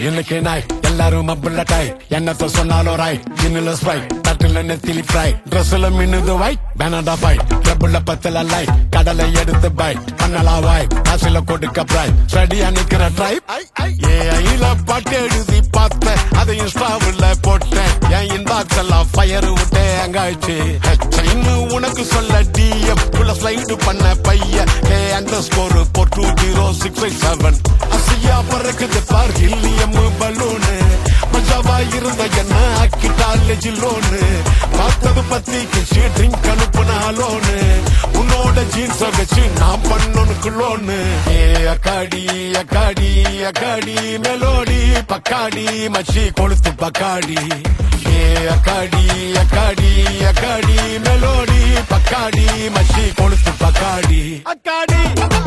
இன்னைக்கு நாய் எல்லாரும் மப்புள்ள டாய் என்னத்த சொன்னாலும் ராய் இன்னும் ஸ்ப்ரைட் தட்டுல நெத்திலி ஃப்ரை ட்ரெஸ்ல மின்னுது வாய் பேனடா பாய் கிளப்புல பத்தல லை கடலை எடுத்து பாய் பண்ணலா வாய் காசுல கொடுக்க பிராய் ஸ்டடியா நிக்கிற ட்ரைப் ஏஐல பாட்டு எழுதி பார்த்தேன் அதை இன்ஸ்டாவுல போட்டேன் என் இன்பாக்ஸ் எல்லாம் ஃபயர் விட்டேன் அங்காச்சு உனக்கு சொல்ல டிஎம் உள்ள ஸ்லைடு பண்ண பையன் _4 42067 அசியா பறக்குது பார் ஹில்லியம் பலூனு மஜாவா இருந்த என்ன ஆக்கிட்டாலே ஜில்லோனு பார்த்தது பத்திக்கு ட்ரிங்க் அனுப்புனாலோனு உன்னோட ஜீன்ஸ வச்சு நான் பண்ணனுக்கு லோனு அக்காடி அக்காடி அக்காடி மெலோடி பக்காடி மச்சி கொளுத்து பக்காடி அக்காடி அக்காடி அக்காடி மெலோடி பக்காடி மச்சி கொளுத்து பக்காடி அக்காடி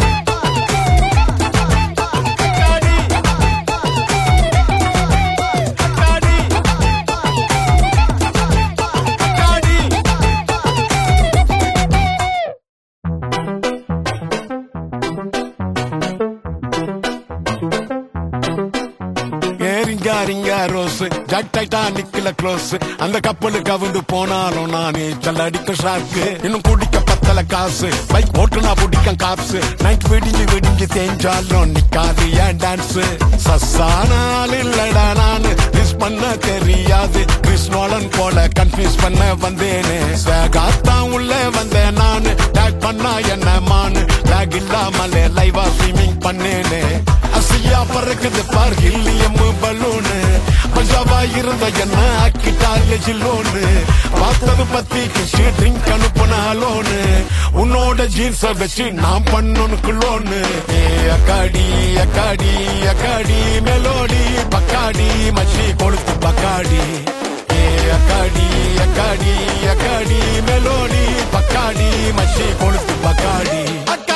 ரோஸ் ஜட் டைட்டானிக்ல க்ளோஸ் அந்த கப்பலுக்கு கவுந்து போனாலும் நானே சல்லடிக்க ஷாக்கு இன்னும் குடிக்க பத்தல காசு பைக் போட்டு நான் பிடிக்க காப்ஸ் நைட் வெடிஞ்சு வெடிஞ்சு தேஞ்சாலும் நிக்காது ஏன் டான்ஸ் சசானால் இல்லடா நானு மிஸ் பண்ண தெரியாது கிறிஸ்னோலன் போல கன்ஃபியூஸ் பண்ண வந்தேனே சேகாத்தான் உள்ள வந்தேன் நானு டேக் பண்ணா என்ன மானு லேக் இல்லாமலே லைவா ஸ்விமிங் பண்ணேனே அசியா பறக்குது பார் ஹில்லியம் பலூனு மஜாவா இருந்த என்ன ஆக்கிட்டாலே ஜில்லோனு பார்த்தது பத்திக்கு ட்ரிங்க் அனுப்புனாலோனு உன்னோட ஜீன்ஸ வச்சு நான் பண்ணனுக்கு லோனு அக்காடி அக்காடி அக்காடி மெலோடி பக்காடி மச்சி கொளுத்து பக்காடி அக்காடி அக்காடி அக்காடி மெலோடி பக்காடி மச்சி கொளுத்து பக்காடி